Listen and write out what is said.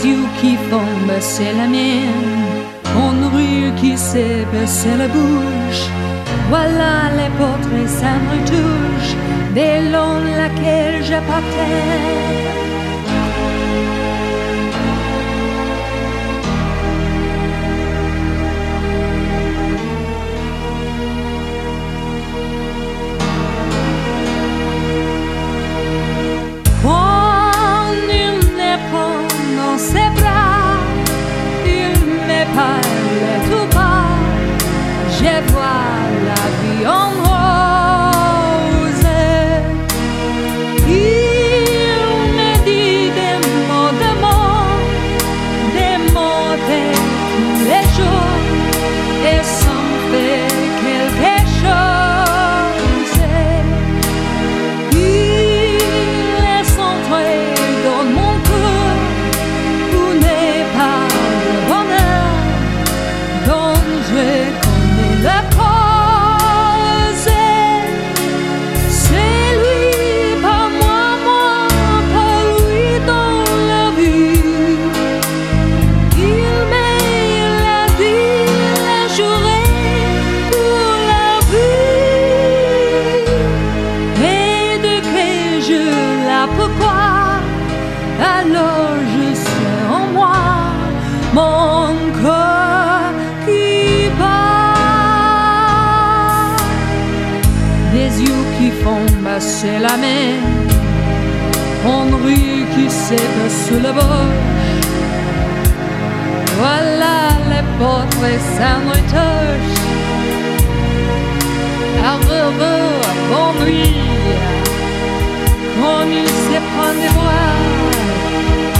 yeux qui font baisser la mienne, une rue qui sait baisser la bouche. Voilà les portraits sans retouche, des longs laquelle j'appartiens. Ses bras, il me parle tout bas, je vois la vie en rose. Il me dit des mots d'amour, des mots de tous les jours, et ça me fait quelque chose. Il est entré dans mon cœur. Je connais la cause, c'est lui par moi, par lui dans la vie. Il met la vie, la journée pour la vie. Et de que je la pourquoi, alors je sais en moi mon corps qui bat, des yeux qui font baisser la mer, une rue qui s'éveille sous la bouche. Voilà les portraits sans retouche, à revoir, bonne nuit, quand il se prend des bras.